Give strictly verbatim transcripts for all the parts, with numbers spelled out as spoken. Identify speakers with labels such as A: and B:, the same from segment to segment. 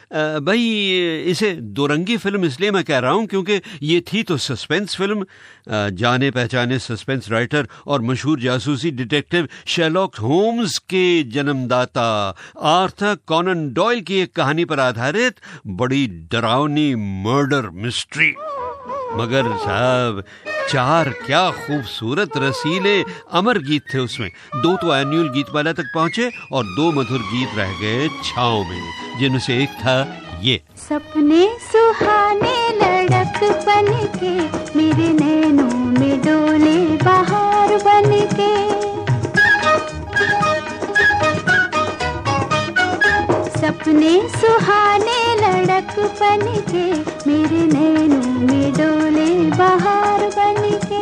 A: भाई इसे दोरंगी फिल्म इसलिए मैं कह रहा हूं क्योंकि ये थी तो सस्पेंस फिल्म। जाने पहचाने सस्पेंस राइटर और मशहूर जासूसी डिटेक्टिव शेरलॉक होम्स के जन्मदाता आर्थर कॉनन डॉयल की एक कहानी पर आधारित बड़ी डरावनी मर्डर मिस्ट्री। मगर साहब चार क्या खूबसूरत रसीले अमर गीत थे उसमें। दो तो एनुअल गीतमाला तक पहुंचे और दो मधुर गीत रह गए छाँव में, जिनमें से एक था ये।
B: सपने सुहाने लड़कपन के मेरे नैनों में डोले बहार बन के। सपने सुहाने लड़कपन के मेरे नैनों में डोले बहार बन के।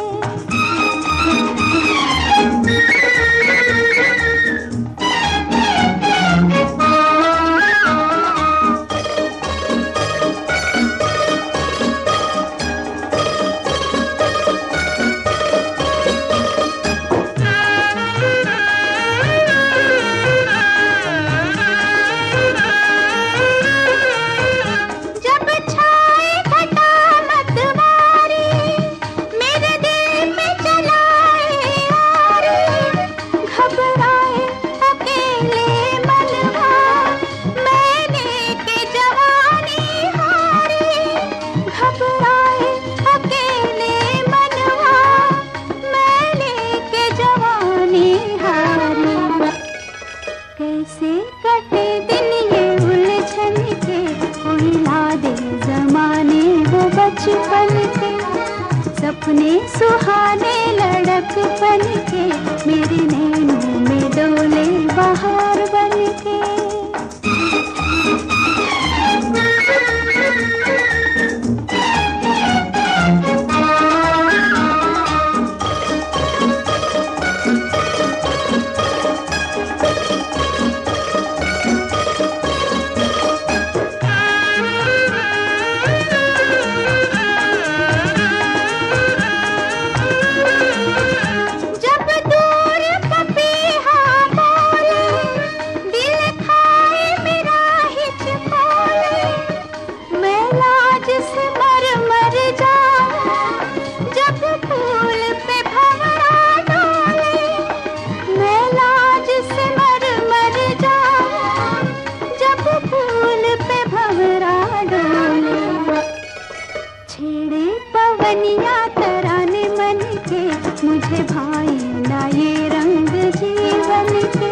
B: सपने सुहाने लड़कपन के मेरे नैनों में डोले बहार बन के। मुझे भाई ना ये रंग जीवन के।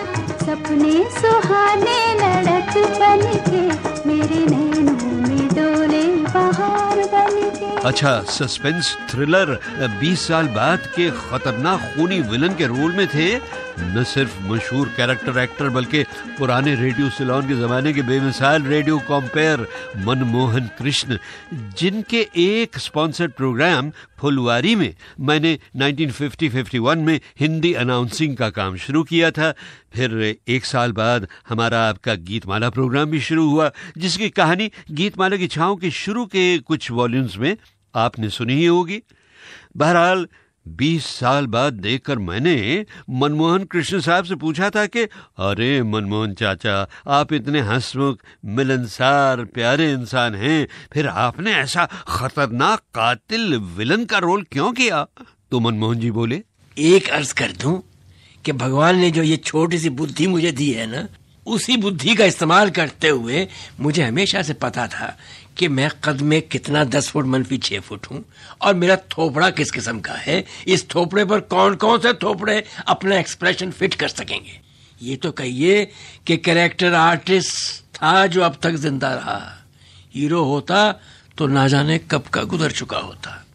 B: सपने सुहाने लड़कपन के मेरे नैनों में डोले बहार बन के।
A: अच्छा, सस्पेंस थ्रिलर बीस साल बाद के खतरनाक खूनी विलन के रोल में थे न सिर्फ मशहूर कैरेक्टर एक्टर बल्कि पुराने रेडियो सिलोन के जमाने के बेमिसाल रेडियो कॉम्पेयर मनमोहन कृष्ण, जिनके एक स्पॉन्सर्ड प्रोग्राम फुलवारी में मैंने नाइनटीन फिफ्टी फिफ्टी वन में हिंदी अनाउंसिंग का काम शुरू किया था। फिर एक साल बाद हमारा आपका गीतमाला प्रोग्राम भी शुरू हुआ, जिसकी कहानी गीतमाला की छाँव के शुरू के कुछ वॉल्यूम्स में आपने सुनी ही होगी। बहरहाल बीस साल बाद देखकर मैंने मनमोहन कृष्ण साहब से पूछा था कि अरे मनमोहन चाचा, आप इतने हंसमुख मिलनसार प्यारे इंसान हैं, फिर आपने ऐसा खतरनाक कातिल विलन का रोल क्यों किया? तो मनमोहन जी बोले,
C: एक अर्ज कर दूं कि भगवान ने जो ये छोटी सी बुद्धि मुझे दी है ना, उसी बुद्धि का इस्तेमाल करते हुए मुझे हमेशा से पता था कि मैं कद में कितना दस फुट मनफी छह फुट हूं और मेरा थोपड़ा किस किस्म का है। इस थोपड़े पर कौन कौन से थोपड़े अपना एक्सप्रेशन फिट कर सकेंगे। ये तो कहिए कि कैरेक्टर आर्टिस्ट था जो अब तक जिंदा रहा। हीरो होता तो ना जाने कब का गुजर चुका होता।